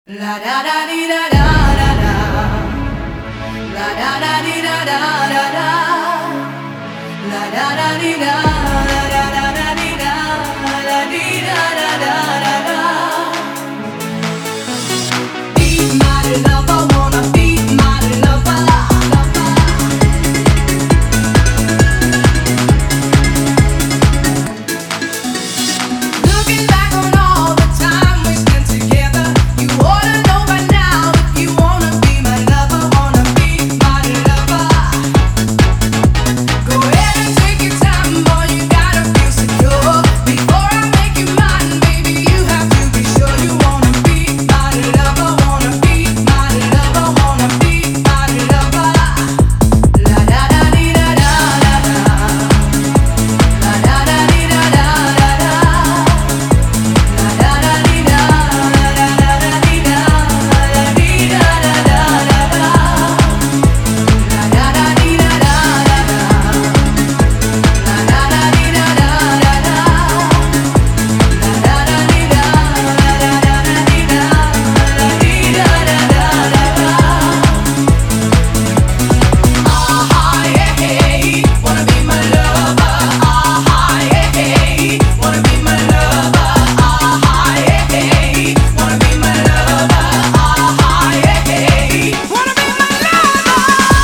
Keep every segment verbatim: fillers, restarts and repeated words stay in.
La da da dee da da da da. La da da dee da da da da. La da da dee da da da da dee da da dee da da da da da. Be my lover, wanna be my lover. Looking back on all the time we spent together, you ought to know by now if you wanna be my lover, wanna be my lover. Go ahead and take your time, boy, you gotta feel secure. Before I make you mine, baby, you have to be sure you wanna be my lover, wanna be my lover, wanna be my lover. La da da dee da da da da. La da da dee da da da da. La da da dee da da da da dee da da dee da da da da da. La da da dee da da da da. La da da dee da da da da. La da da dee da da da dee da dee da da da da. Ah yeah, hey, wanna be my lover. Ah yeah, hey, wanna be my lover. Ah yeah, hey, wanna be my lover. Ah yeah, hey, wanna be my lover.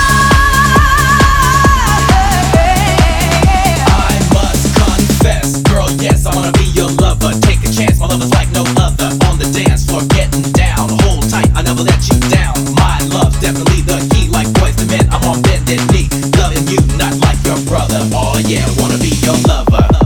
I must confess, girl, yes, I wanna be your lover. Take a chance, my lover's like no other. On the dance floor, getting down. Hold tight, I never let you down. My love's definitely the key, like boys to men. I'm on bended knee, loving you, not like your brother. Oh yeah, wanna be your lover.